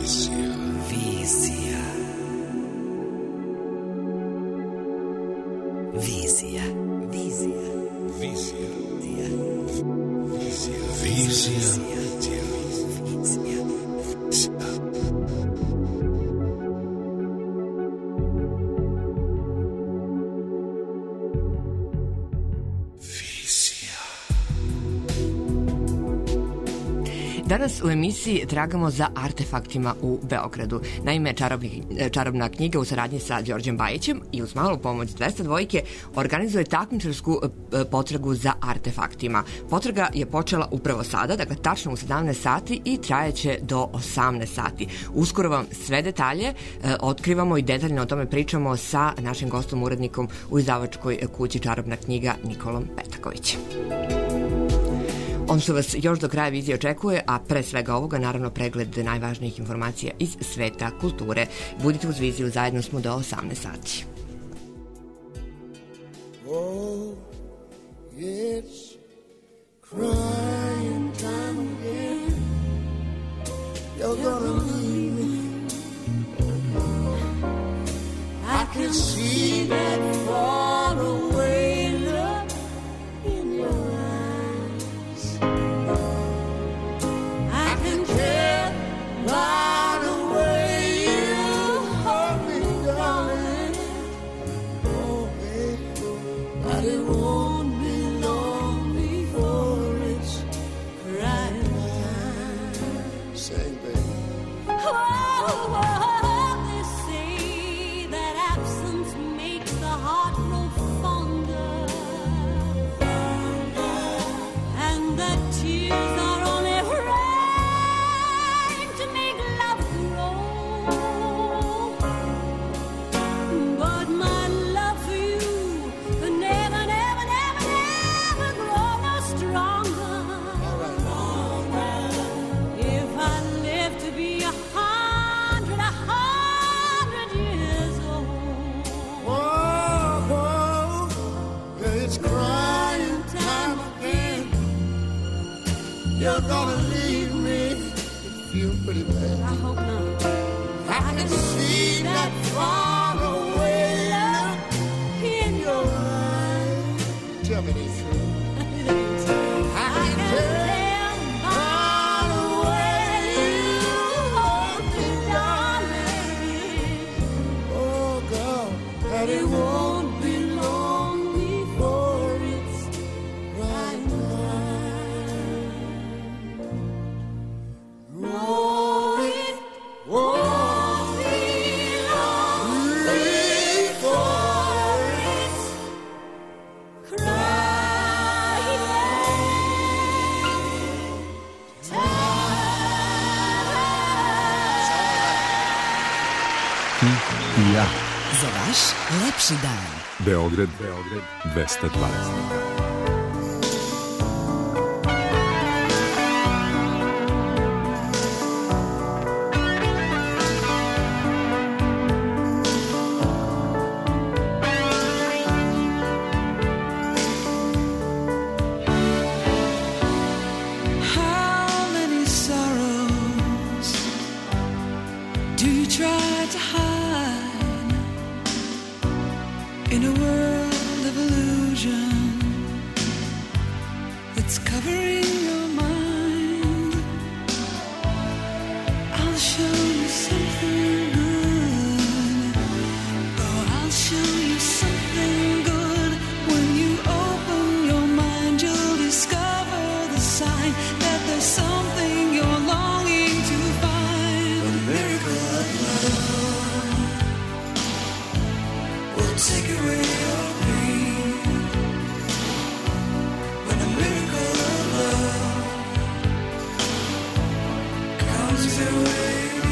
Danas u emisiji tragamo za artefaktima u Beogradu. Naime, čarobna knjiga u saradnji sa Đorđem Bajićem i uz malu pomoć 202 organizuje takmičarsku potragu za artefaktima. Potraga je počela upravo sada, dakle tačno u 17 sati i trajeće do 18 sati. Uskoro vam sve detalje otkrivamo i detaljno o tome pričamo sa našim gostom, urednikom u izdavačkoj kući Čarobna knjiga Nikolom Petakovićem. Ono što vas još do kraja vizije očekuje, a pre svega ovoga, naravno pregled najvažnijih informacija iz sveta kulture. Budite uz viziju, zajedno smo do 18 sati. Oh, it's crying time again. You're gonna leave me. I can see that far away look in your eyes. I can tell by the way you hold me, darling. Oh, baby, but it won't be long before it's crying time. Sing, baby. Oh, they say that absence makes the heart grow fonder, and that tears are only rain to make love grow. But my love for you could never, never, never, never grow no stronger. If I live to be 100 years old. Whoa, whoa, it's crying time again. You're gonna leave me. It feels pretty bad. I hope not. I can see that far away look in your eyes. Tell me the truth. I can tell by the way you hold me, darling. Oh, God, that it won't be long before it's right time. Oh, it won't be long before it's crying I ja. Za vaš lepši dan. Beograd 220. How many sorrows do you try to hide in a world of illusion that's covering your mind? I'll show you something good. Oh, I'll show you something good. When you open your mind, you'll discover the sign that there's something you're longing to find. A miracle of love will take away your pain. When the miracle of love comes your way.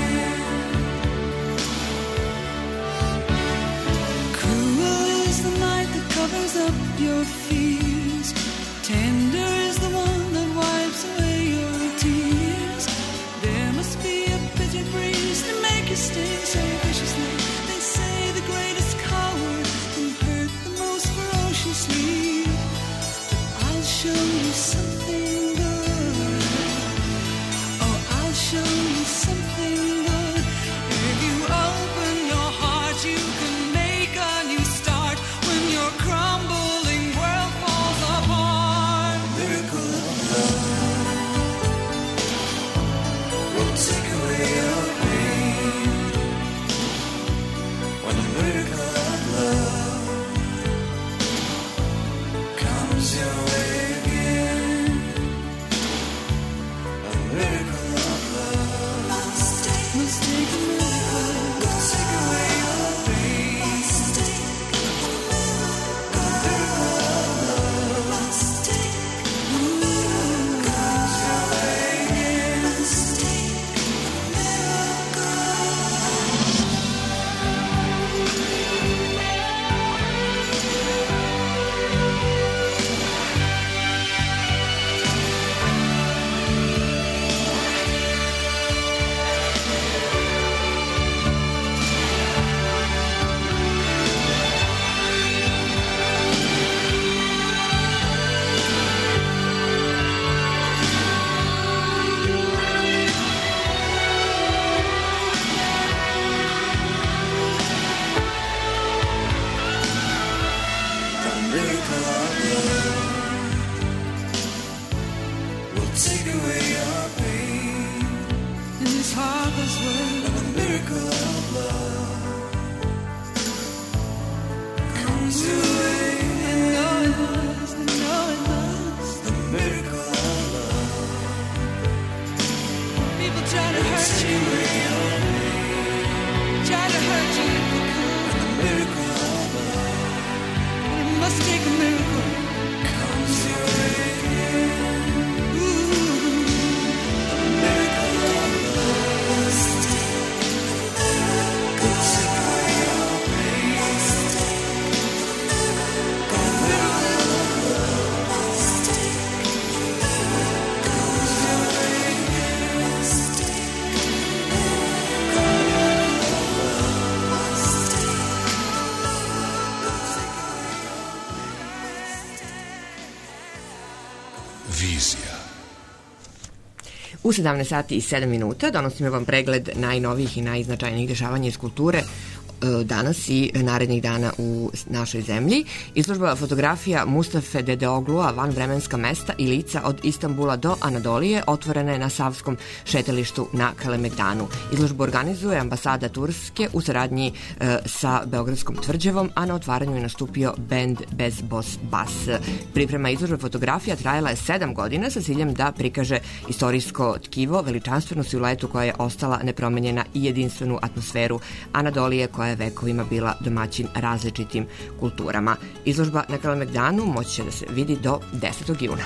U 17 sati i 7 minuta donosimo vam pregled najnovijih i najznačajnijih dešavanja iz kulture danas i narednih dana u našoj zemlji. Izložba fotografija Mustafe Dedeoglua Vanvremenska mesta i lica od Istanbula do Anadolije otvorena je na Savskom šetalištu na Kalemegdanu. Izložbu organizuje ambasada Turske u saradnji sa Beogradskom tvrđavom, a na otvaranju je nastupio bend Bez Bos Bas. Priprema izložbe fotografija trajala je 7 godina sa ciljem da prikaže istorijsko tkivo, veličanstvenu siluetu koja je ostala nepromenjena i jedinstvenu atmosferu Anadolije koja je vekovima bila domaćin različitim kulturama. Izložba na Kalemegdanu moći će da se vidi do 10. juna.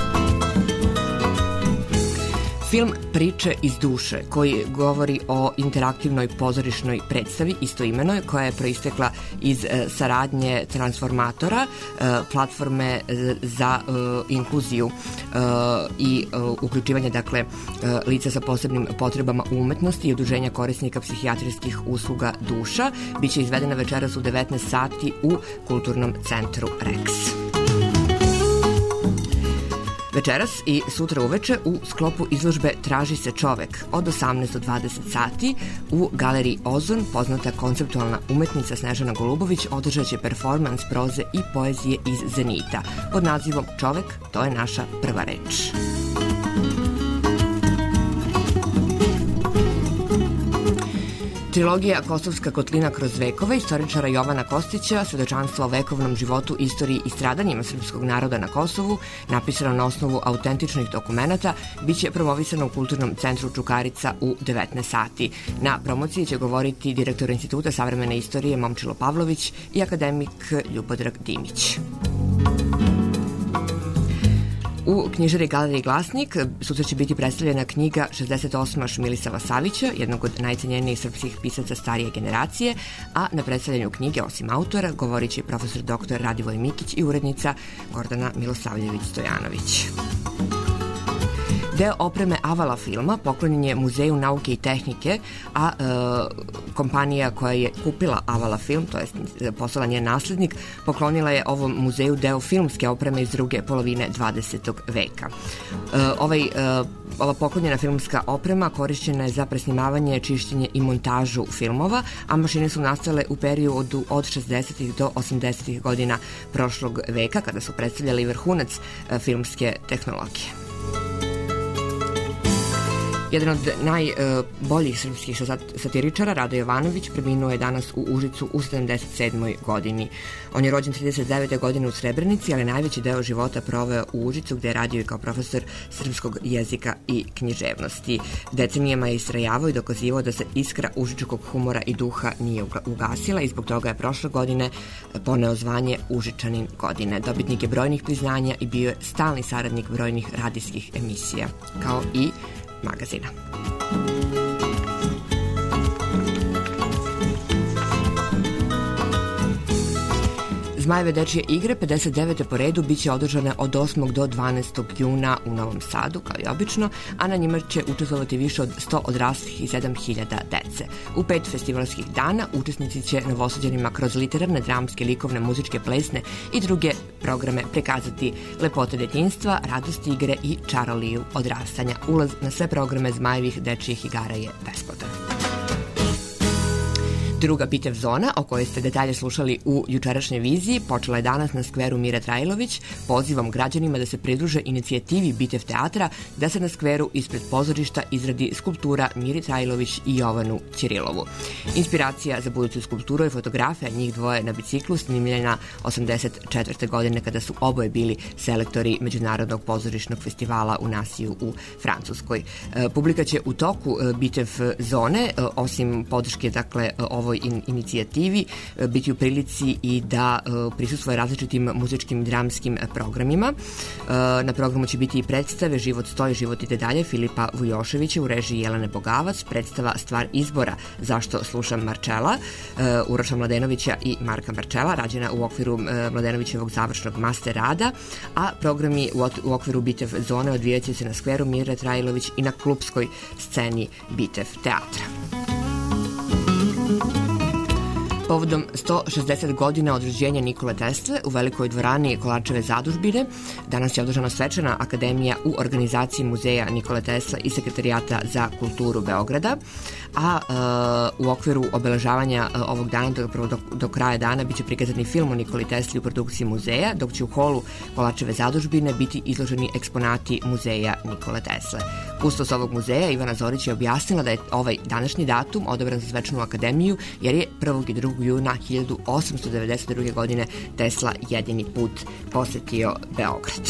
Film Priče iz duše, koji govori o interaktivnoj pozorišnoj predstavi istoimenoj, koja je proistekla iz saradnje Transformatora, platforme za inkluziju i uključivanje lica sa posebnim potrebama u umetnosti i udruženja korisnika psihijatrijskih usluga Duša, biće izvedena večeras u 19 sati u Kulturnom centru Rex. Večeras i sutra uveče u sklopu izložbe Traži se čovek od 18 do 20 sati u galeriji Ozon poznata konceptualna umetnica Snežana Golubović održat će performans proze i poezije iz Zenita pod nazivom Čovek, to je naša prva reč. Trilogija Kosovska kotlina kroz vekove istoričara Jovana Kostića, svedočanstvo o vekovnom životu, istoriji i stradanjima srpskog naroda na Kosovu, napisano na osnovu autentičnih dokumenata, biće promovisano u Kulturnom centru Čukarica u 19 sati. Na promociji će govoriti direktor Instituta savremene istorije Momčilo Pavlović i akademik Ljubodrag Dimić. U knjižari Galeriji Glasnik sutra će biti predstavljena knjiga 68. Šmilisava Savića, jednog od najcenjenijih srpskih pisaca starije generacije, a na predstavljanju knjige, osim autora, govorit će profesor dr. Radivoj Mikić i urednica Gordana Milosavljević-Stojanović. Deo opreme Avala filma poklonjen je Muzeju nauke i tehnike, a kompanija koja je kupila Avala film, to je postala njen naslednik, poklonila je ovom muzeju deo filmske opreme iz druge polovine 20. veka. Ova poklonjena filmska oprema korišćena je za presnimavanje, čišćenje i montažu filmova, a mašine su nastale u periodu od 60. do 80. godina prošlog veka, kada su predstavljali vrhunac filmske tehnologije. Jedan od najboljih srpskih satiričara, Rado Jovanović, preminuo je danas u Užicu u 77. godini. On je rođen 39. godine u Srebrenici, ali najveći deo života proveo u Užicu, gde je radio i kao profesor srpskog jezika i književnosti. Decenijama je istrajavao i dokazivao da se iskra užičkog humora i duha nije ugasila i zbog toga je prošle godine poneo zvanje Užičanin godine. Dobitnik je brojnih priznanja i bio je stalni saradnik brojnih radijskih emisija, kao i magazina. Zmajeve dečije igre, 59. po redu, biće održane od 8. do 12. juna u Novom Sadu, kao i obično, a na njima će učestvovati više od 100 odraslih i 7000 dece. U 5 festivalskih dana učesnici će novosađenima kroz literarne, dramske, likovne, muzičke, plesne i druge programe prikazati lepote detinjstva, radosti igre i čaroliju odrastanja. Ulaz na sve programe Zmajevih dečijih igara je besplatan. Druga Bitev zona, o kojoj ste detalje slušali u jučerašnjoj viziji, počela je danas na skveru Mira Trajlović pozivom građanima da se pridruže inicijativi Bitev teatra, da se na skveru ispred pozorišta izradi skulptura Miri Trajlović i Jovanu Ćirilovu. Inspiracija za buduću skulpturu je fotografija njih dvoje na biciklu snimljena 84. godine kada su oboje bili selektori Međunarodnog pozorišnog festivala u Nasiju u Francuskoj. Publika će u toku Bitev zone, osim podrške ovoj inicijativi, biti u prilici i da prisustvuje različitim muzičkim dramskim programima. Na programu će biti i predstave Život stoji, život ide dalje Filipa Vujoševića u režiji Jelene Bogavac, predstava Stvar izbora, zašto slušam Marčela, Uroša Mladenovića i Marka Marčela, rađena u okviru Mladenovićevog završnog master rada, a programi u okviru Bitev zone odvijat će se na skveru Mire Trajlović i na klupskoj sceni Bitev teatra. Povodom 160 godina od rođenja Nikole Tesle u velikoj dvorani Kolarčeve zadužbine danas je održana svečana akademija u organizaciji Muzeja Nikole Tesle i Sekretarijata za kulturu Beograda, a u okviru obeležavanja ovog dana do kraja dana biće prikazani film o Nikoli Tesli u produkciji muzeja, dok će u holu Kolarčeve zadužbine biti izloženi eksponati Muzeja Nikole Tesle. Kustos ovog muzeja Ivana Zorić je objasnila da je ovaj današnji datum odabran za svečanu akademiju jer je 1. i 2. juna 1892. godine Tesla jedini put posetio Beograd.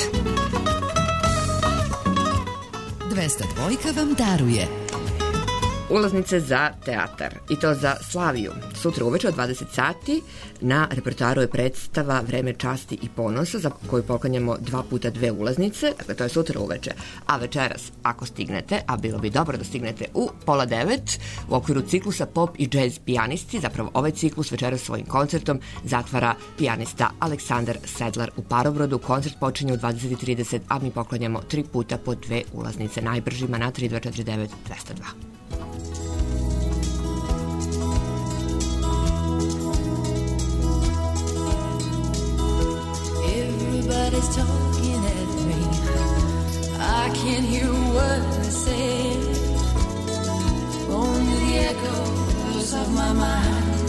202 vam daruje ulaznice za teatar, i to za Slaviju. Sutra uveče od 20 sati na repertoaru je predstava Vreme časti i ponosa, za koju poklanjamo 2 puta 2 ulaznice, dakle to je sutra uveče. A večeras, ako stignete, a bilo bi dobro da stignete u 8:30, u okviru ciklusa Pop i Jazz pijanisti, zapravo ovaj ciklus večeras svojim koncertom zatvara pijanista Aleksandar Sedlar u Parobrodu. Koncert počinje u 20:30, a mi poklanjamo 3 puta po 2 ulaznice najbržima na 3249 202. Everybody's talking at me. I can't hear a word they say. Only the echoes of my mind.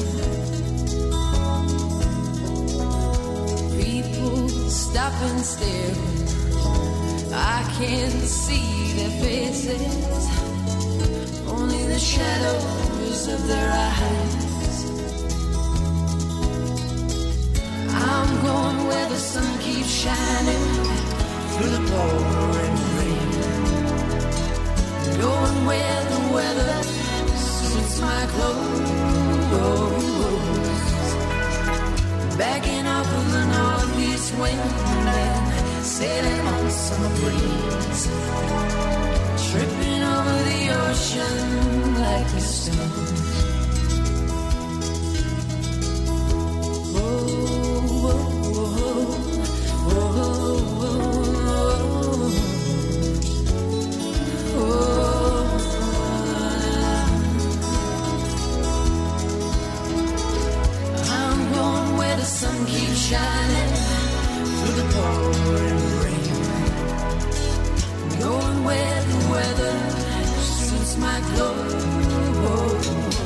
People stop and stare. I can't see their faces. Only the shadows of their eyes. I'm going where the sun keeps shining through the pouring rain. Going where the weather suits my clothes. Backing up on the northeast wind and sailing on summer breeze. Tripping over the ocean like a stone. Sun keeps shining through the pouring rain. Going where the weather suits my clothes.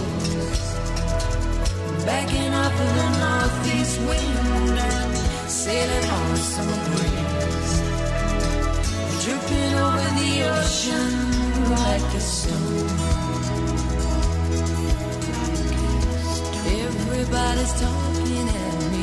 Backing up in the northeast wind and sailing on a summer breeze. Dripping over the ocean like a stone. Everybody's talking at me.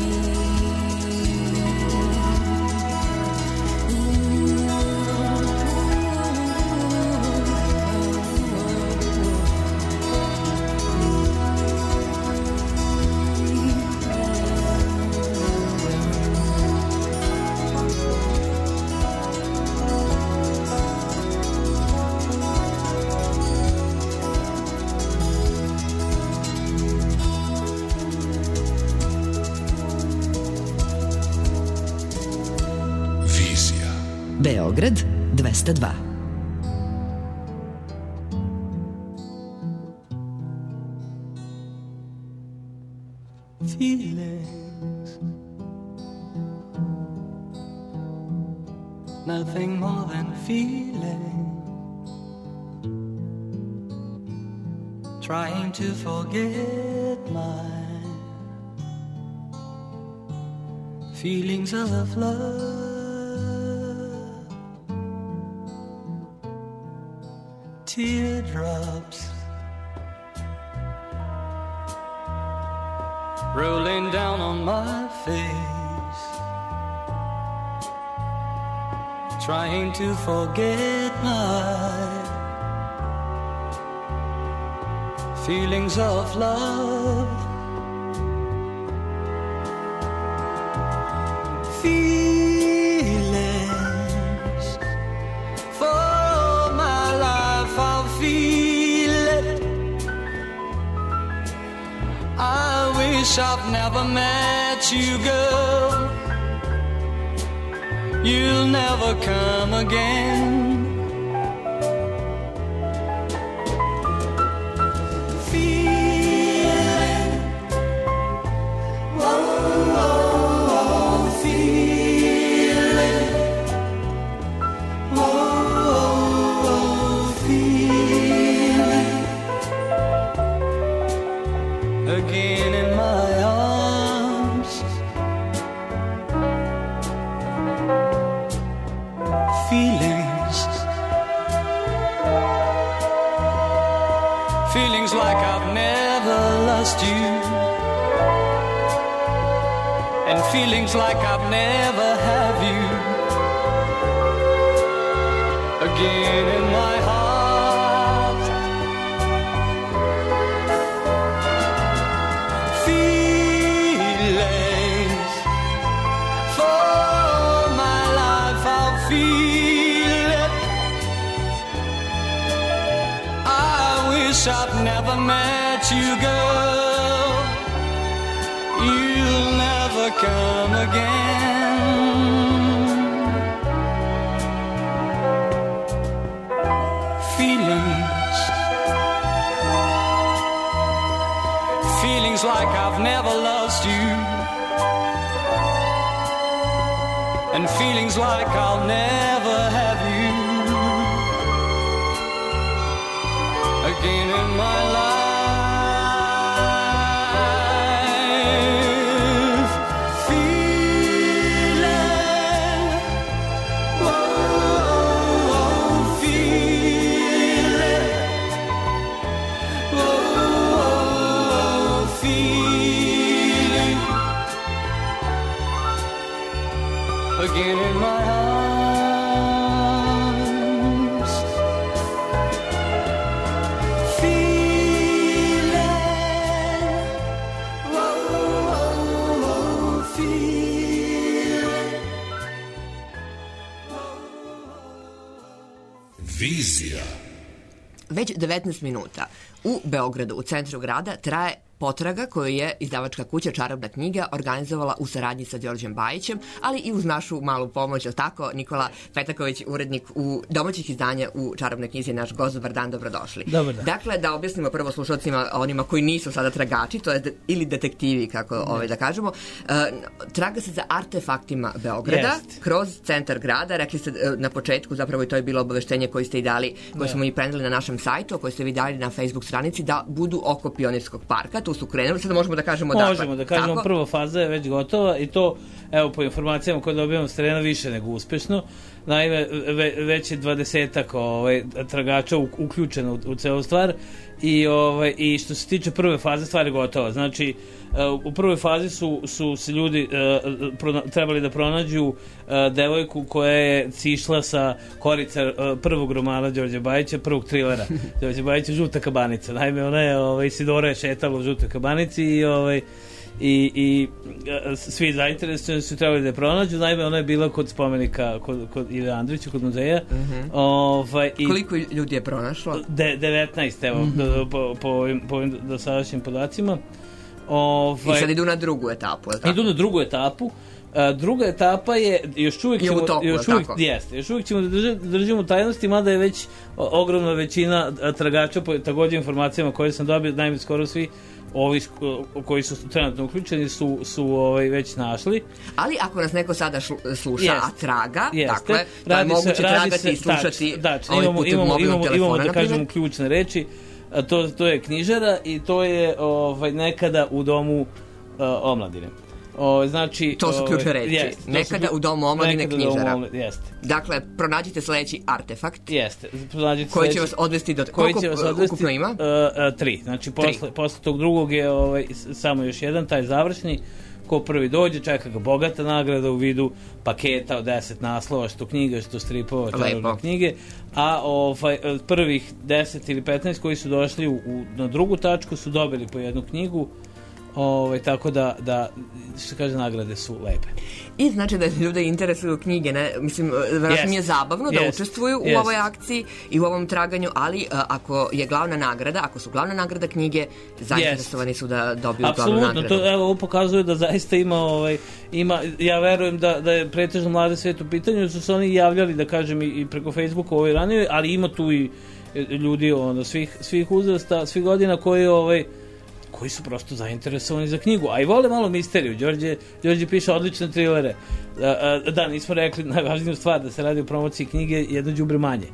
Beograd 202. Feelings, nothing more than feeling. Trying to forget my feelings of love. Teardrops rolling down on my face, trying to forget my feelings of love. Feelings for my life, I'll feel it. I wish I've never met you, girl. You'll never come again. Feeling again in my arms. Feelings like I've never lost you, and feelings like I've never have you again in my heart. Feelings for my life, I'll feel it. I wish I've never met you, girl. You'll never come again. Feelings like I've never lost you, and feelings like I'll never have you again in my life. Feeling, oh, feeling, oh, feeling again in my arms. Feeling, oh, feeling. Vizija. Već 19 minuta u Beogradu, u centru grada, traje potraga koju je izdavačka kuća Čarobna knjiga organizovala u saradnji sa Đorđem Bajićem, ali i uz našu malu pomoć, jel tako? Nikola Petaković, urednik u domaćih izdanja u Čarobnoj knjizi, je naš gost. Dobar dan, dobrodošli. Dobar dan. Dakle, da objasnimo prvo slušalcima, onima koji nisu sada tragači, to je ili detektivi, kako da kažemo, traga se za artefaktima Beograda kroz centar grada. Rekli ste na početku, zapravo i to je bilo obaveštenje koje ste i dali, koje smo i preneli na našem sajtu, koje ste vi dali na Facebook stranici, da budu oko Pionirskog parka. Tu su krenuli, sada možemo da kažemo dakle. Možemo da kažemo, tako? Prva faza je već gotova i to, evo, po informacijama koje dobijamo s terena, više nego uspešno. Naime, već je 20-ak tragača uključeno u celu stvar i što se tiče prve faze, stvar je gotova. Znači, u prvoj fazi su se ljudi trebali da pronađu devojku koja je sišla sa korica prvog romana Đorđe Bajića, prvog trilera Đorđe Bajića, Žuta kabanica. Naime, ona je, Isidora je šetala u Žutoj kabanici i svi zainteresovani su trebali da je pronađu. Naime, ona je bila kod spomenika kod Ive Andrića, kod muzeja. Koliko ljudi je pronašlo? 19, evo, po ovim dosadašnjim podacima. I sad idu na drugu etapu, je li tako? Idu na drugu etapu. Druga etapa je još uvijek ćemo da držimo tajnosti, mada je već ogromna većina tragača, po također informacijama koje sam dobio, naime skoro svi ovi koji su trenutno uključeni su već našli. Ali ako nas neko sada sluša, a traga, dakle, to je moguće tragati i slušati putem mobilnog telefona. Imamo, da kažemo, ključne reči. To je knjižara i to je nekada u domu omladine. Znači, to su ključne reči. Nekada u domu omladine knjižara. Jeste. Dakle, pronađite sledeći artefakt. Jeste. Koji će vas odvesti do... Koliko ukupno ima? 3. Znači, posle tog drugog je samo još jedan, taj završni. Ko prvi dođe, čeka ga bogata nagrada u vidu paketa od 10 naslova, što knjiga, što stripova, čarobne knjige. A prvih 10 ili 15 koji su došli na drugu tačku su dobili po jednu knjigu. Tako da što kaže, nagrade su lepe. I znači da ljude interesuju knjige, ne? Mislim, vjerojatno mi je zabavno da učestvuju u ovoj akciji i u ovom traganju, ali ako je glavna nagrada, ako su glavna nagrada knjige, zainteresovani su da dobiju glavnu nagradu. Apsolutno, to ovo pokazuje da zaista ima, ja verujem da je pretežno mlade svijet u pitanju, su se oni javljali, da kažem, i preko Facebooka ranije, ali ima tu i ljudi svih uzrasta, svih godina koji su prosto zainteresovani za knjigu, a i vole malo misteriju. Đorđe piše odlične trilere. Da, nismo rekli najvažniju stvar, da se radi o promociji knjige Jedno đubre manje.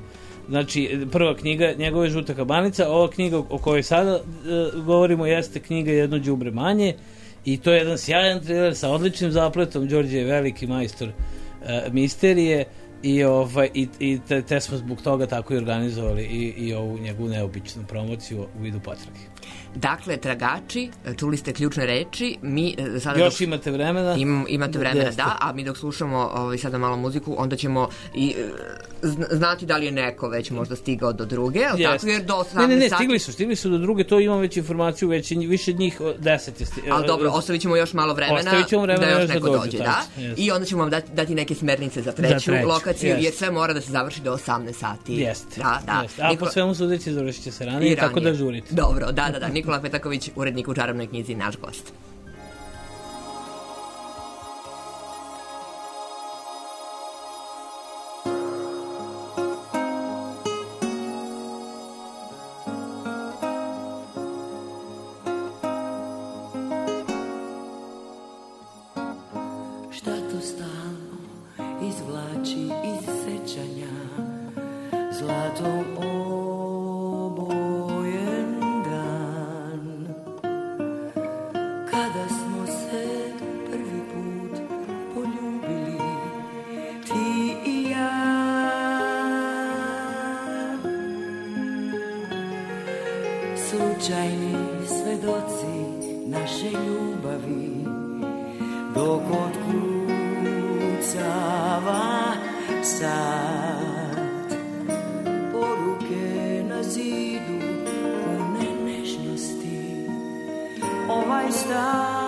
Znači, prva knjiga njegove je Žuta kabanica, ova knjiga o kojoj sada govorimo jeste knjiga Jedno đubre manje i to je jedan sjajan triler sa odličnim zapletom. Đorđe je veliki majstor misterije i te smo zbog toga tako i organizovali i ovu njegovu neobičnu promociju u vidu potrage. Dakle, tragači, čuli ste ključne reči, mi sada još imate vremena. Imate vremena, da, a mi dok slušamo sada malo muziku, onda ćemo i znati da li je neko već možda stigao do druge, ali tako, jer do 18 sati... stigli su do druge, to imam već informaciju, već više njih 10 je stigli. Ali dobro, ostavit ćemo još malo vremena da još neko dođe, da? I onda ćemo vam dati neke smernice za treću lokaciju, jer sve mora da se završi do 18 sati. Jeste. Da. A po svemu sudeći završit će se ranije, tako da žurite. Dobro, da. Nikola Petaković, urednik u Čarobnoj knjizi, naš gost. Šta to stalno izvlači iz sećanja zlatom obojen dan, kada smo se prvi put poljubili ti i ja. Slučajni svedoci naše ljubavi, dok otkucava sat, poruke na zidu pune nežnosti, ovaj stan.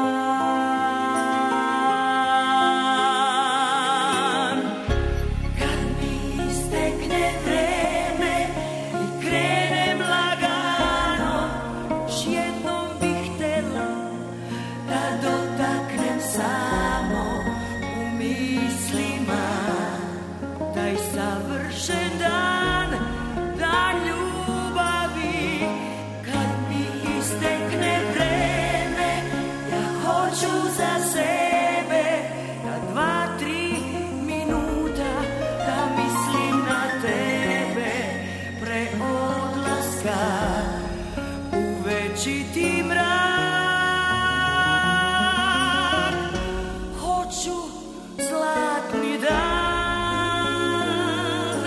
Kad mi istekne vreme i krenem lagano, još jednom bih htela da dotaknem samo u mislima taj savršen dan, dan ljubavi. Kad mi istekne vreme, ja hoću za sebe da 2-3 minuta da mislim na tebe pre odlaska u večiti mrak. Hoću zlatni dan,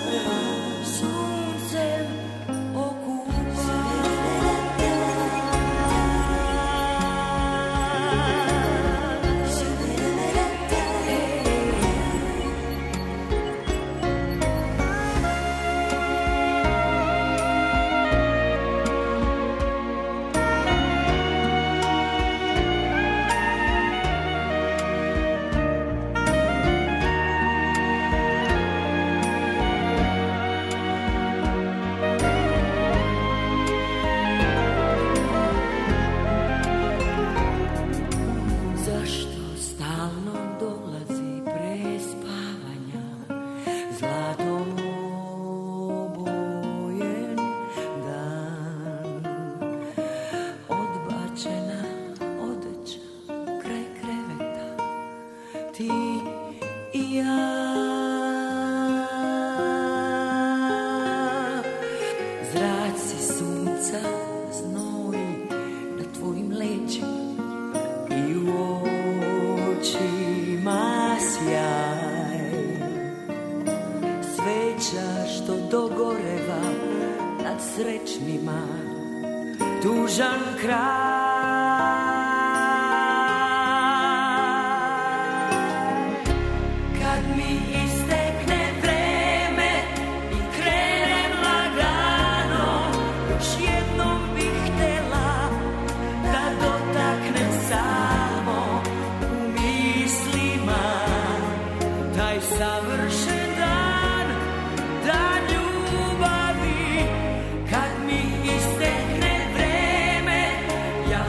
suncem zašto stalno dolazi pre spavanja zlatom obojen dan, odbačena odeća kraj kreveta, ti i ja. Zraci sunca znoj na tvojim leđima i u očima sjaj, sveća što dogoreva nad srećnima, tužan kraj. Kad mi istekne vreme i krenem lagano, još jednom bih htela da dotaknem samo u mislima taj savršen dan, dan ljubavi. Kad mi istekne vreme, ja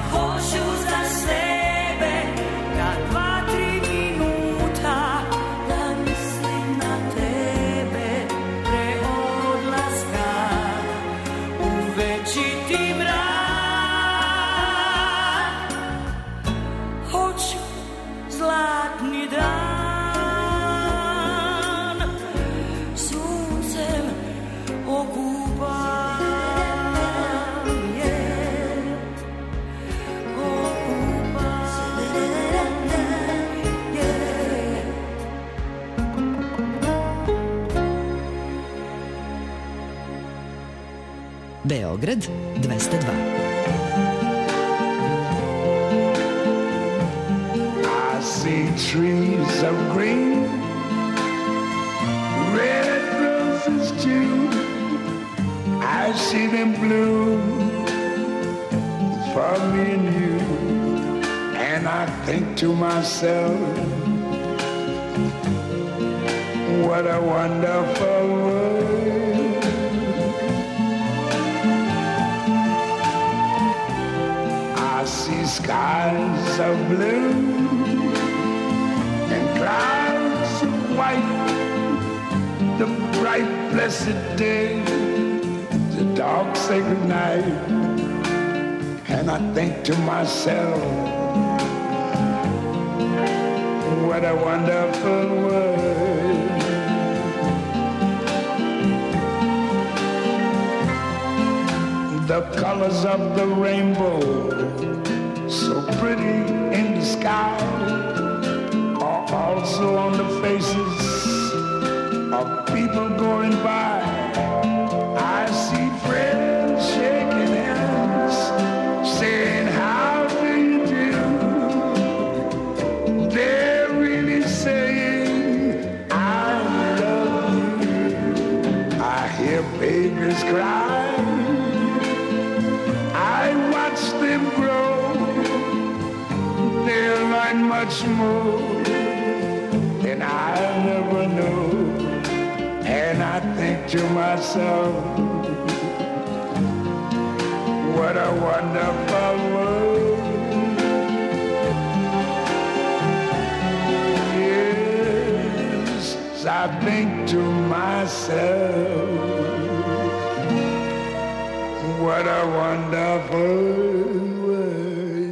Beograd 202. I see trees of green, red roses too. I see them bloom for me and you. And I think to myself, what a wonderful world. I see skies of blue and clouds of white, the bright blessed day, the dark sacred night. And I think to myself, what a wonderful world. The colors of the rainbow, so pretty in the sky, are also on the faces of people going by. I see friends shaking hands, saying, how do you do? They're really saying, I love you. I hear babies cry, I watch them grow. They'll learn much more than I'll ever know. And I think to myself, what a wonderful world. Yes, I think to myself, what a wonderful world.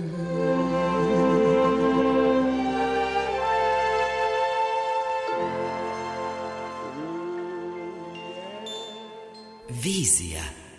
Vizija.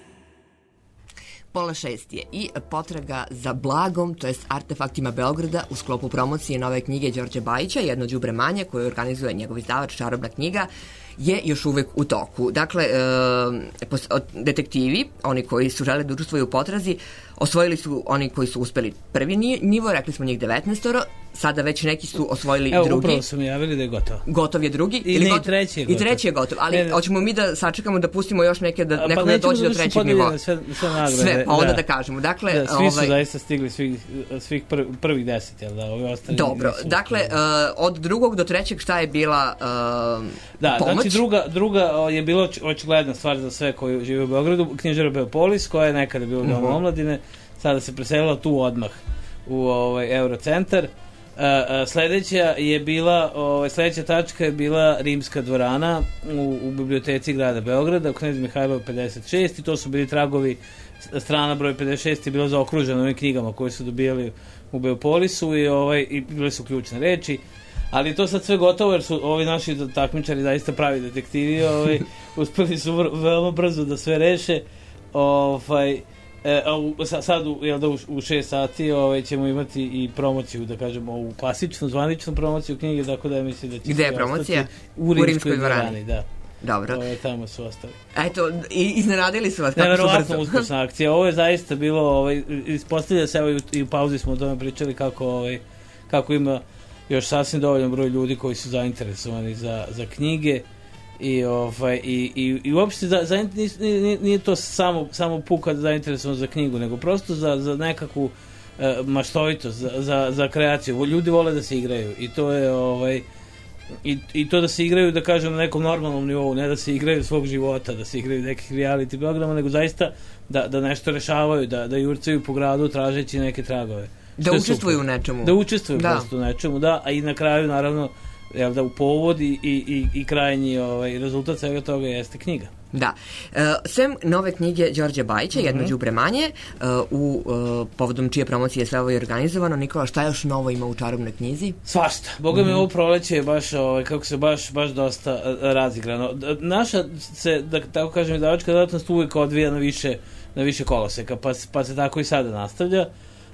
5:30 je i potraga za blagom, to jest artefaktima Beograda u sklopu promocije nove knjige Đorđe Bajića, Jedno đubre manje, koju organizuje njegov izdavač Čarobna knjiga, je još uvek u toku. Dakle, detektivi, oni koji su žele da učestvuju u potrazi, osvojili su oni koji su uspeli prvi nivo, rekli smo njih 19, sada već neki su osvojili drugi. Evo, upravo su mi javili da je gotovo. Gotov je drugi. I treći je gotov. I treći je gotov, ali hoćemo mi da sačekamo da pustimo još neke, da neko da dođe do trećeg nivoa. Sve nagrade. Sve, pa onda da kažemo. Dakle, svi su zaista stigli, svih prvih 10, jel da? Ovi ostali dobro, dakle, od drugog do trećeg šta je bila pomoć? Znači druga je bila očigledna stvar za sve koji žive u Beogradu, knjižara Beopolis, koja je nekada bila dom omladine, sada se preselila tu odmah u Eurocentar. Sledeća je bila, sledeća tačka je bila Rimska dvorana u biblioteci grada Beograda, u Knez Mihajlova 56, i to su bili tragovi, strana broj 56 je bila zaokružena ovim knjigama koje su dobijali u Beopolisu i bile su ključne reči. Ali to sad sve gotovo, jer su ovi naši takmičari zaista pravi detektivi, uspeli su veoma brzo da sve reše. Sad u 6 sati ćemo imati i promociju, da kažemo, ovu klasičnu, zvaničnu promociju knjige, tako da mislim da će... Gde je promocija? U Rimskoj dvorani. Da. Dobro. Tamo su ostali. Eto, iznenadili su vas kako su brzo. Neverovatno uspešna akcija. Ovo je zaista bilo, ispostavlja se, evo i u pauzi smo o tome pričali kako ima još sasvim dovoljan broj ljudi koji su zainteresovani za knjige i uopšte nije to samo puka zainteresovan za knjigu, nego prosto za nekakvu maštovitost, za kreaciju. Ljudi vole da se igraju i to je i to da se igraju, da kažem, na nekom normalnom nivou, ne da se igraju svog života, da se igraju nekih reality programa, nego zaista da nešto rešavaju, da jurcaju po gradu tražeći neke tragove. Da učestvuju u nečemu. Da učestvuju prosto u nečemu, da, a i na kraju, naravno, u povod i krajnji rezultat svega toga jeste knjiga. Da. Sem nove knjige Đorđe Bajića, Jedno đubre manje, povodom čije promocije sve ovo je organizovano, Nikola, šta još novo ima u Čarobnoj knjizi? Svašta. Boga mi ovo proleće je baš, kako se baš dosta razigrano. Naša se, da tako kažem, izdavačka delatnost uvijek odvija na više koloseka, pa se tako i sada nastavlja.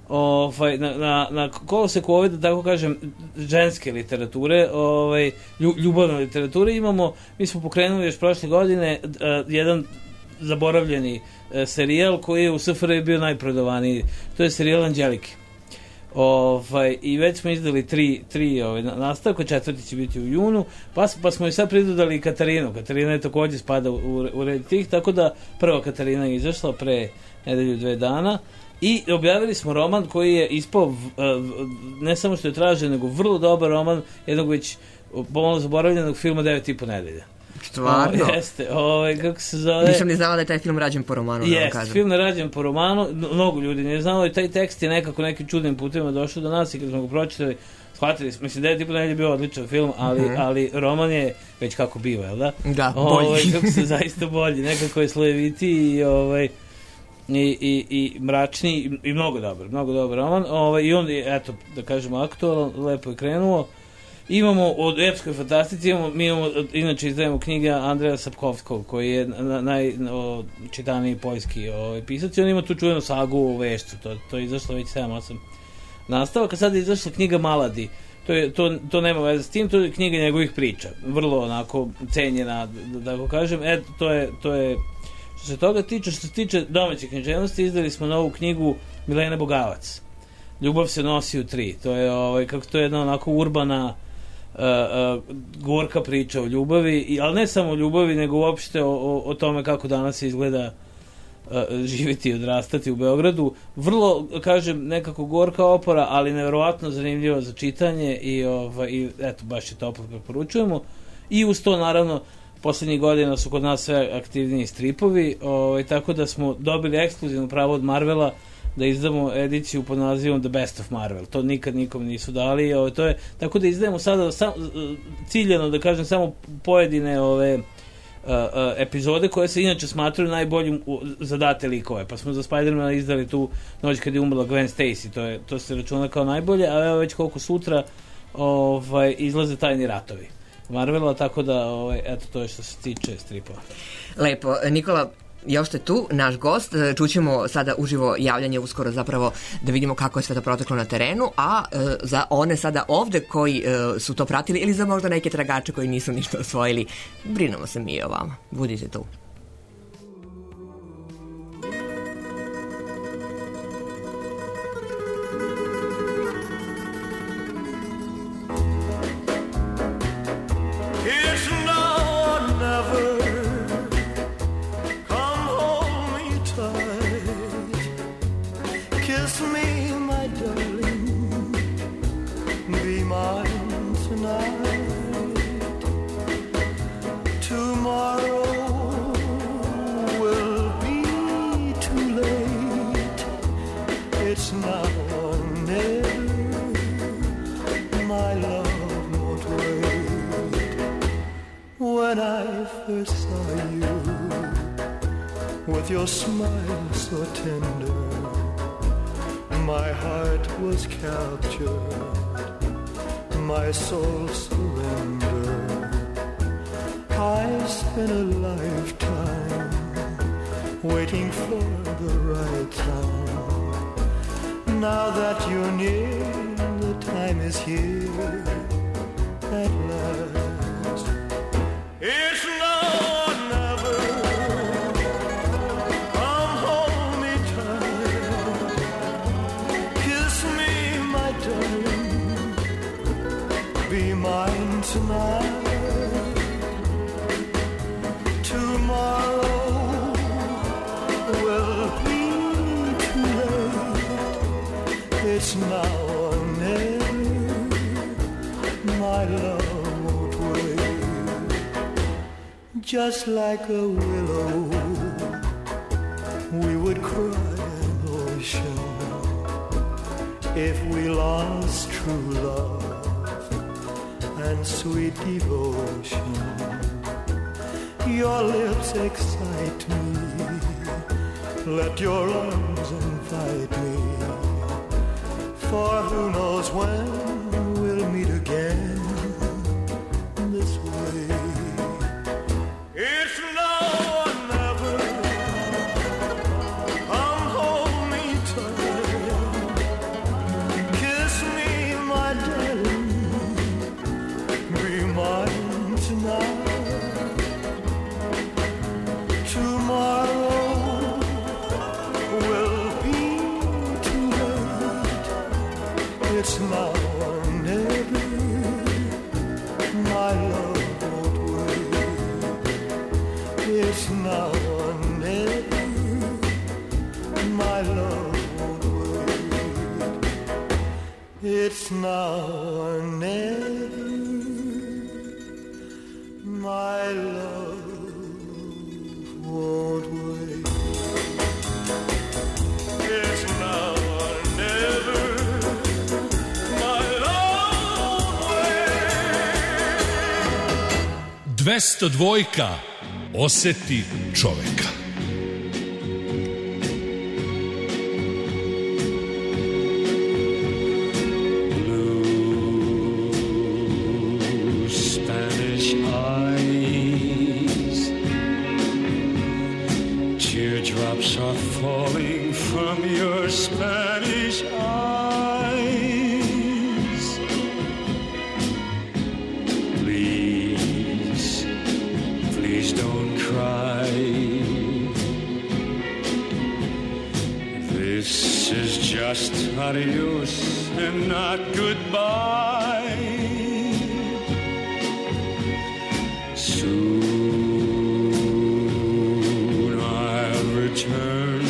Na koloseku ove, da tako kažem, ženske literature, ljubavne literature mi smo pokrenuli još prošle godine jedan zaboravljeni serijal koji je u SFRJ bio najprodavaniji. To je serijal Anđelike. I već smo izdali tri nastavka, četvrti će biti u junu, pa smo i sad pridodali Katarinu. Katarina je takođe spada u red tih, tako da prva Katarina je izašla pre nedelju 2 dana i objavili smo roman koji je ispao ne samo što je tražen, nego vrlo dobar roman jednog već pomalo zaboravljenog filma 9,5 nedelja. Stvarno? Jeste, kako se zove... Nisam ni znala da je taj film rađen po romanu. Jeste, film je rađen po romanu, mnogo ljudi ne znalo i taj tekst je nekako nekim čudnim putima došao do nas i kad smo ga pročitali, shvatili smo, mislim 9,5 nedelja je bio odličan film, ali roman je već kako biva, jel da? Da, bolji. Kako se zaista bolji, nekako je slojevitiji i mračniji i mnogo dobar roman. I on je, eto, da kažemo, aktualan, lepo je krenuo. Imamo od epskoj fantastici, inače izdajemo knjige Andreja Sapkowskog, koji je najčitaniji poljski pisac i on ima tu čuvenu sagu o Vešcu, to je izašlo već 7-8 nastavaka, sad je izašla knjiga Maladi, to nema veze s tim, to je knjiga njegovih priča, vrlo onako cenjena, da tako kažem, to je što se toga tiče. Što se tiče domaće književnosti, izdali smo novu knjigu Milene Bogavac, Ljubav se nosi u 3, to je jedna onako urbana gorka priča o ljubavi, ali ne samo o ljubavi, nego uopšte o tome kako danas izgleda živjeti i odrastati u Beogradu. Vrlo, kažem, nekako gorka opora, ali nevjerovatno zanimljivo za čitanje i eto, baš je toplo preporučujemo. I uz to, naravno, poslednjih godina su kod nas sve aktivniji stripovi, tako da smo dobili ekskluzivno pravo od Marvela da izdamo ediciju pod nazivom The Best of Marvel. To nikad nikom nisu dali. Tako da izdajemo sada ciljano, da kažem, samo pojedine epizode koje se inače smatruju najboljim za date likove. Pa smo za Spider-mana izdali tu Noć kad je umrla Gwen Stacy. To se računa kao najbolje, a evo već koliko sutra izlaze Tajni ratovi Marvela, tako da eto, to je što se tiče stripova. Lepo. Nikola, još ste tu, naš gost, čućemo sada uživo javljanje uskoro zapravo da vidimo kako je sve to proteklo na terenu, a za one sada ovde koji su to pratili ili za možda neke tragače koji nisu ništa osvojili, brinemo se mi o vama. Budite tu. Your smile so tender, my heart was captured, my soul surrendered. I spent a lifetime waiting for the right time. Now that you're near, the time is here at last. It's now or never. Be mine tonight. Tomorrow will be too late. It's now or never. My love won't wait. Just like a willow, we would cry an ocean if we lost true love and sweet devotion. Your lips excite me, let your arms invite me, for who knows when we'll meet again this way. It's now or never. Come hold me tight, kiss me, my darling. Be mine tonight. Tomorrow It's now or never, my love won't wait. It's now or never, my love won't wait. It's now or never, my love won't wait. It's now or never, my love won't wait. 202. Oseti čoveka. Teardrops are falling from your Spanish eyes. Please, please don't cry. This is just adios and not goodbye. Soon I'll return,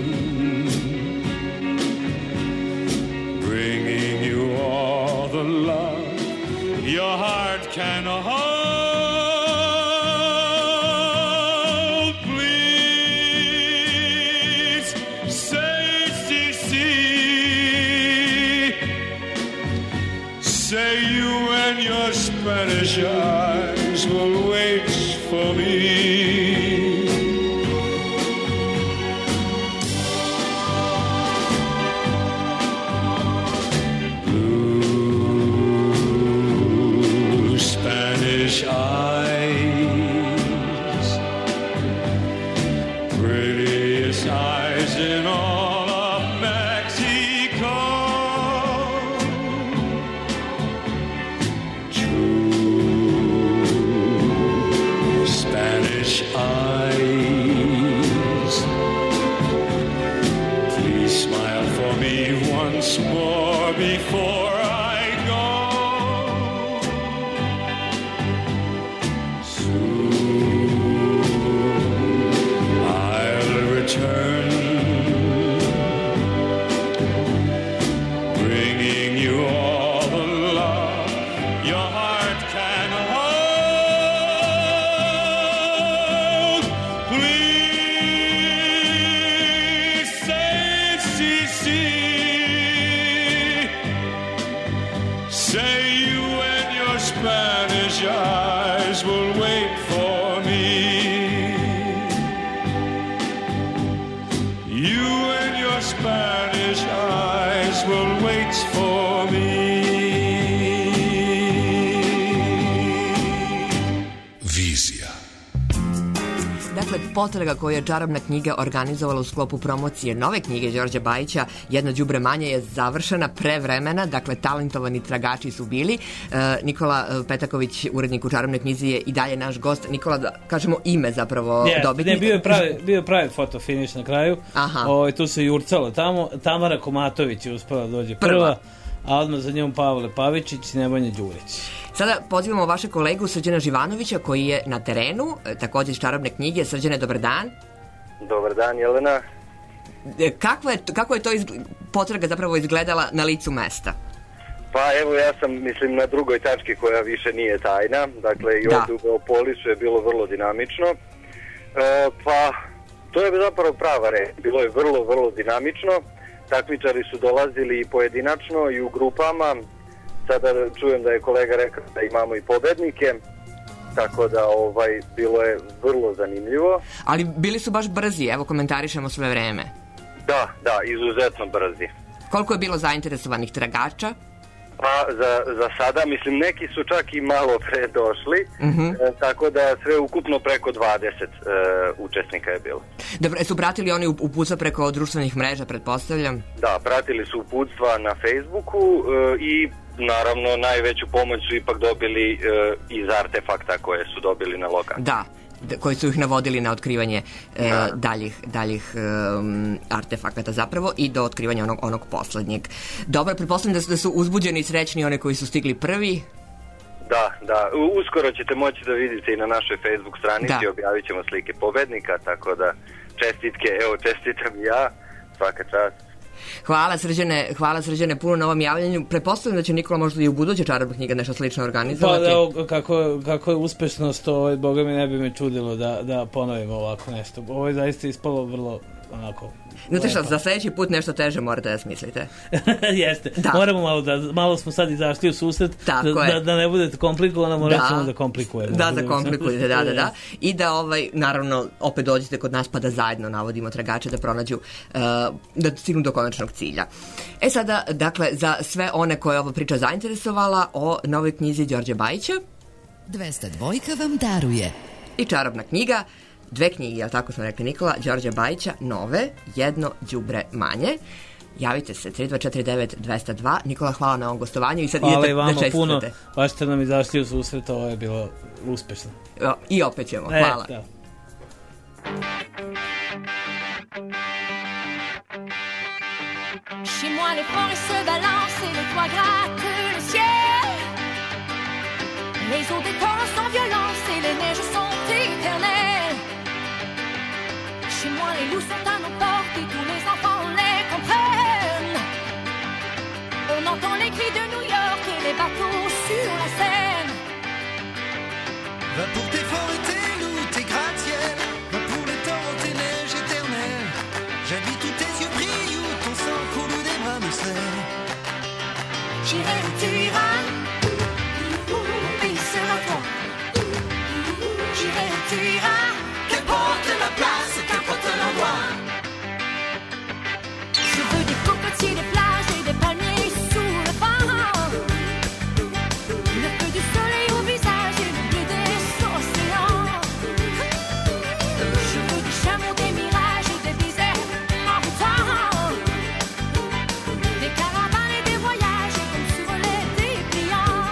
bringing you all the love your heart can hold. Please say CC, say you and your Spanish eyes will wait for me. Blue Spanish eyes, prettiest eyes in all of Mexico. True Spanish eyes, please smile for me once more before I go. Soon I'll return, bringing you all the love your heart can hold. Please say CC, say you and your Spanish eyes will wait for me. You and your Spanish eyes will wait for me. Vizija. Dakle, potraga koju je Čarobna knjiga organizovala u sklopu promocije nove knjige Đorđa Bajića, Jedno đubre manje, je završena pre vremena. Dakle, talentovani tragači su bili. Nikola Petaković, urednik u Čarobnoj knjizi, je i dalje naš gost. Nikola, da kažemo ime zapravo dobitnika. Ne, bio je pravi fotofiniš na kraju. Tu se jurcalo tamo. Tamara Komatović je uspela da dođe prva, a odmah za njom Pavle Pavičić i Nebojna Đurić. Sada pozivamo vašeg kolegu Srđana Živanovića, koji je na terenu, takođe iz Čarobne knjige. Srđane, dobar dan. Dobar dan, Jelena. Kako je to potraga zapravo izgledala na licu mesta? Pa evo, ja sam, mislim, na drugoj tački koja više nije tajna. Dakle, i ovdje u Beopolisu je bilo vrlo dinamično. Pa, to je zapravo prava reč. Bilo je vrlo, vrlo dinamično. Takmičari su dolazili i pojedinačno i u grupama. Sada čujem da je kolega rekao da imamo i pobednike. Tako da bilo je vrlo zanimljivo. Ali bili su baš brzi, evo komentarišemo sve vreme. Da, izuzetno brzi. Koliko je bilo zainteresovanih tragača? Pa za sada, mislim, neki su čak i malo pre došli, tako da sve ukupno preko 20 učesnika je bilo. Dobro, su pratili oni uputstva preko društvenih mreža, pretpostavljam? Da, pratili su uputstva na Facebooku i naravno najveću pomoć su ipak dobili iz artefakta koje su dobili na lokaciji. Da. koji su ih navodili na otkrivanje daljih artefakata zapravo i do otkrivanja onog poslednjeg. Dobro, pretpostavljam da su uzbuđeni i srećni one koji su stigli prvi. Da. Uskoro ćete moći da vidite i na našoj Facebook stranici, objavit ćemo slike pobednika, tako da čestitke, evo čestitam i ja, svaka čast. Hvala Srđane puno na ovom javljanju. Pretpostavljam da će Nikola možda i u buduće čarobna knjiga nešto slično organizovati. Pa evo, kako je uspešnost, boga mi ne bi me čudilo da ponovimo ovako nešto. Ovo je zaista ispalo vrlo onako... Znate što, za sljedeći put nešto teže morate da smislite. Jeste, moramo malo smo sad izašli u susret, da ne budete komplikovano, moramo samo da komplikujemo. Da komplikujete, da. I da naravno opet dođete kod nas pa da zajedno navodimo tragače da pronađu, da stignu do konačnog cilja. Sada, dakle, za sve one koje ova priča zainteresovala o novoj knjizi Đorđe Bajića, 202 vam daruje i čarobna knjiga, 2 knjige, jel tako smo rekli Nikola, Đorđe Bajića, nove, jedno đubre manje. Javite se, 3249-202. Nikola, hvala na ovom gostovanju i sad hvala idete i vama da čestitete. Puno, baš ste nam izašli u susret, ovo je bilo uspešno. I opet ćemo, hvala. Chez moi les forêts se balancent et les toits grattent le ciel. Les eaux des torrents sans violence et les neiges sont éternelles. Chez moi les loups sont à nos portes et tous les enfants les comprennent. On entend les cris de New York et les bateaux sur la Seine. Va pour tes forêts, tes loups, tes gratte-ciel. Va pour les torrents, tes neiges éternelles. J'habite où tes yeux brillent, où ton sang coule, où des bras me serrent. J'irai où tu iras, mon pays sera toi. J'irai où tu iras, qu'importe la place, qu'importe l'endroit. Je veux des cocotiers, des plages et des palmiers sous le vent. Le feu du soleil au visage et le bleu des océans. Je veux des chameaux, des mirages et des déserts en route. Des caravanes et des voyages comme sur les dépliants.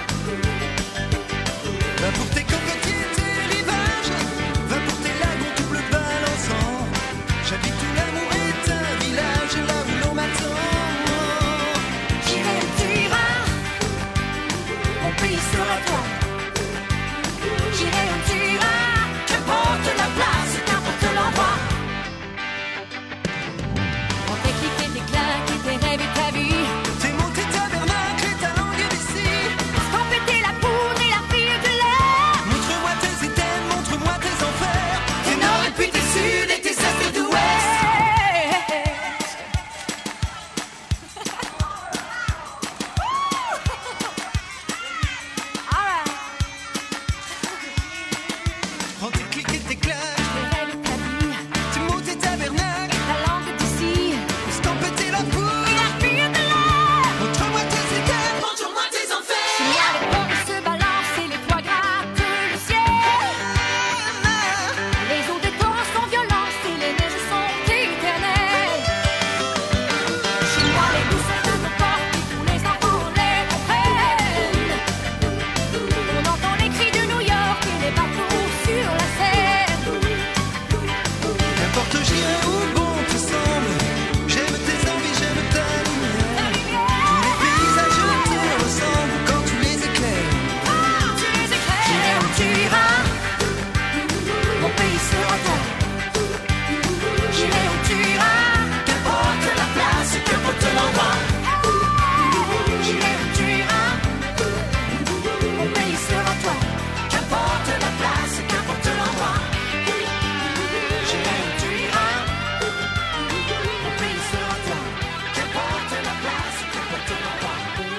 Va pour tes cocotiers, tes rivages. Va pour tes lagons tout bleu balançant. J'habite où l'amour est un village, là où l'on m'attend. J'irai où tu iras, mon pays sera toi. J'irai où tu iras, qu'importe la place, qu'importe l'endroit. On tes clics et tes claques et tes rêves et ta vie. Tes mots, tes tabernacles et ta langue d'ici. Sans péter la poudre et la fille de l'air. Montre-moi tes items, montre-moi tes enfers. Tes nord et puis tes sud et tes est et d'ouest. Prends tes clics et tes claques. Tes rêves et ta vie, Tes mots, tes tabernacles. ta langue d'ici. Sans péter la poudre. Et la fille de l'air. Montre-moi tes items, Montre-moi tes enfers. Chez moi les forêts se balancent et les toits grattent le ciel. Les eaux des torrents sont violentes et les neiges sont éternelles. Chez moi les loups sont à nos portes et tous les enfants les comprennent. On entend les cris de New York et les bateaux sur la Seine. N'importe j'irai où bon te semble. J'aime tes envies, j'aime ta lumière. Tous les paysages te ressemblent quand tu les éclaires. Tu les éclaires. J'irai où tu iras, mon pays sera toi. J'irai où tu iras, qu'importe la place, qu'importe l'endroit. J'irai où tu iras, mon pays sera toi. Qu'importe la place, qu'importe l'endroit. J'irai où tu iras, mon pays sera toi. Qu'importe la place, qu'importe l'endroit.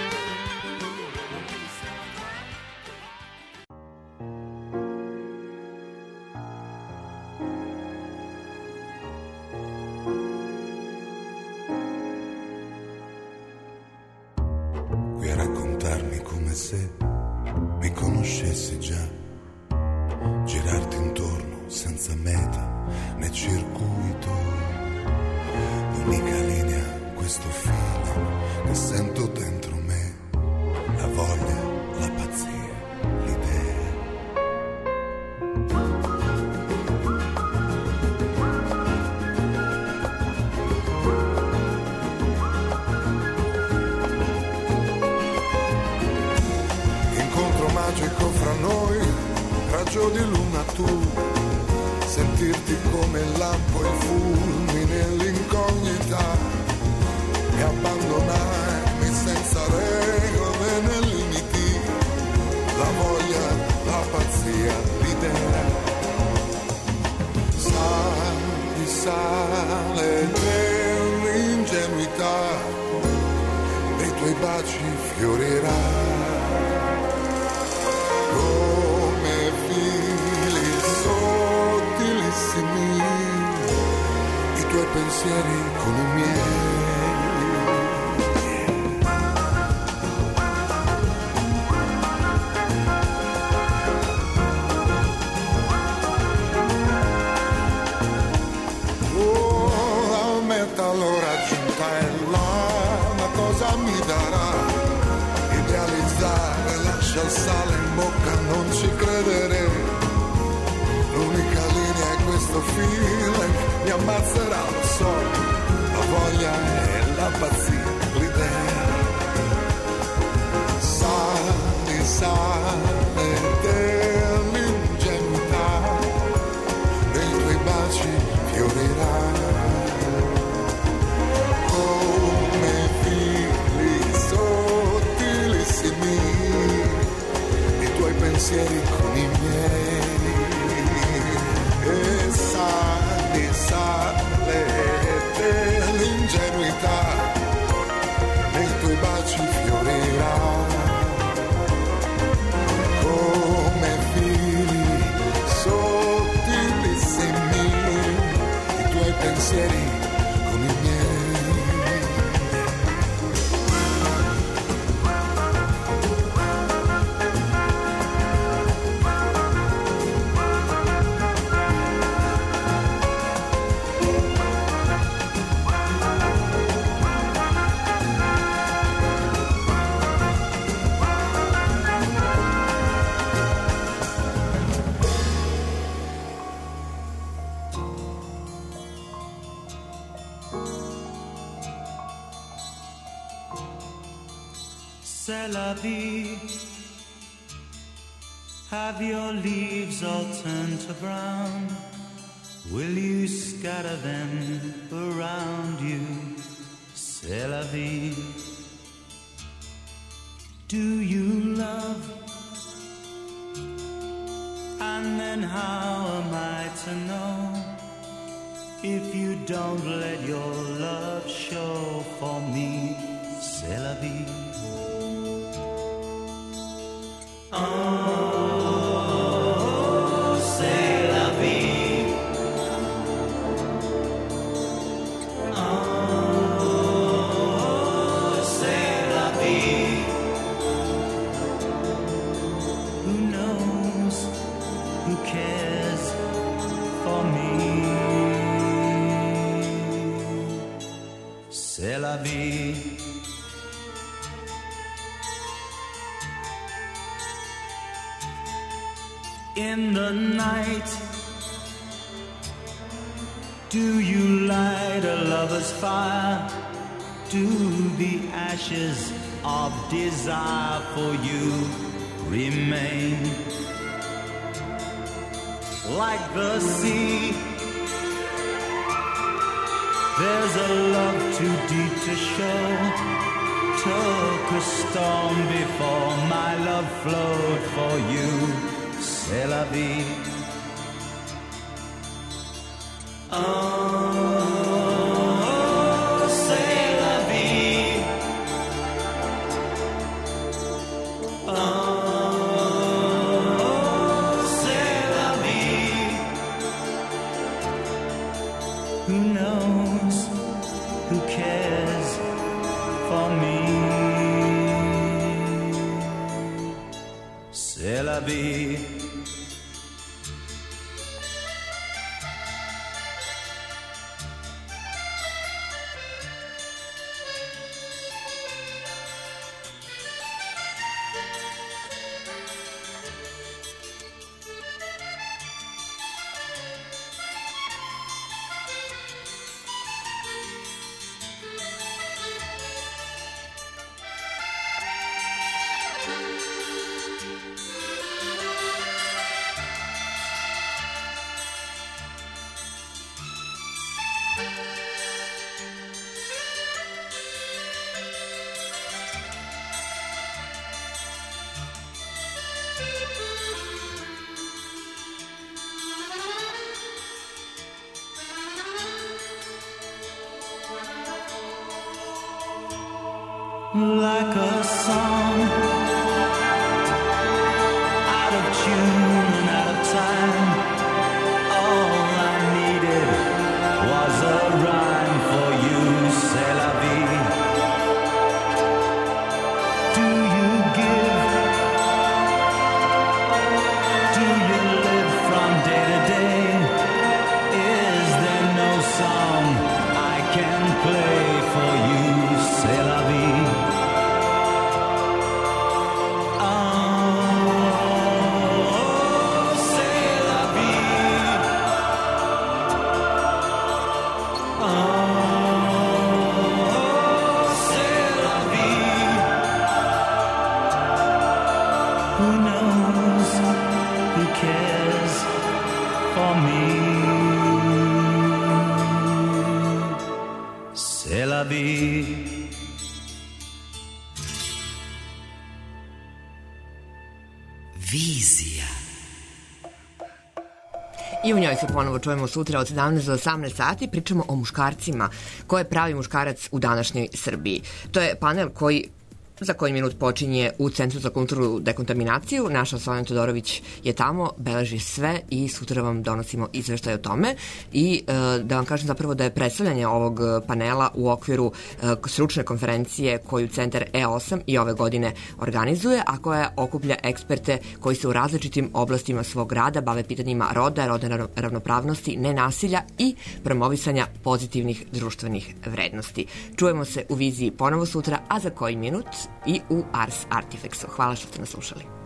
Qui a raccontarmi come se mi conoscessi già, girarti intorno senza meta né circuito, l'unica linea, questo filo che sento dentro me, la voglia, la pazzia, l'idea. raggio di luna tu, sentirti come il lampo, il fulmine, l'incognita, e abbandonarmi senza regole né limiti, la voglia, la pazzia, l'idea. Sale dell'ingenuità, dei tuoi baci fiorirà come fili sottilissimi, i tuoi pensieri con i miei. L'ora giunta è là, ma cosa mi darà? Idealizzare lascia il sale in bocca, non ci credere. L'unica linea è questo feeling, mi ammazzerà, lo so. La voglia è la pazzia, l'idea. Sale dell'ingenuità, dei tuoi baci fiorirà come fili sottilissimi, i tuoi pensieri con i miei. E sale dell'ingenuità, nei tuoi baci fiorirà come fili sottilissimi, i tuoi pensieri con i miei. C'est la vie. Have your leaves all turned to brown? Will you scatter them around you? C'est la vie. Do you love? And then how am I to know if you don't let your love show for me? C'est la vie. Oh, c'est la vie. Oh, c'est la vie. Who knows? Who cares for me? C'est la vie. In the night, do you light a lover's fire? Do the ashes of desire for you remain? Like the sea, there's a love too deep to show. Took a storm before my love flowed for you. C'est la vie. Oh, c'est la vie. Oh, c'est la vie. Who knows? Who cares for me? C'est la vie. like a song, out of tune and out of time. All I needed was a rhyme for you, c'est la vie. Do you give? Do you live from day to day? Is there no song I can play for you, c'est la vie? Vizija. I u njoj se ponovo čujemo sutra od 17 do 18 sati. Pričamo o muškarcima. Ko je pravi muškarac u današnjoj Srbiji? To je panel koji za koji minut počinje u Centru za kulturnu dekontaminaciju. Naša Sonja Todorović je tamo, beleži sve i sutra vam donosimo izveštaj o tome. I da vam kažem zapravo da je predstavljanje ovog panela u okviru stručne konferencije koju Centar E8 i ove godine organizuje, a koja okuplja eksperte koji se u različitim oblastima svog rada bave pitanjima roda, rodne ravnopravnosti, nenasilja i promovisanja pozitivnih društvenih vrednosti. Čujemo se u Viziji ponovo sutra, a za koji minut i u Ars Artifexu. Hvala što ste nas slušali.